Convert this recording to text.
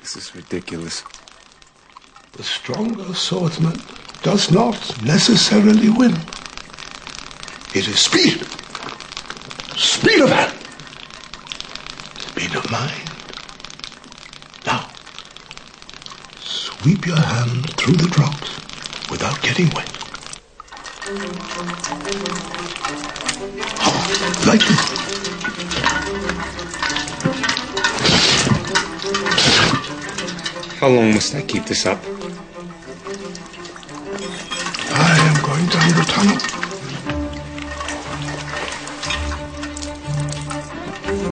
This is ridiculous. The stronger swordsman does not necessarily win. It is speed. Speed of hand. Speed of mind. Now, sweep your hand through the drops without getting wet. Lightly. How long must I keep this up? I am going down the tunnel.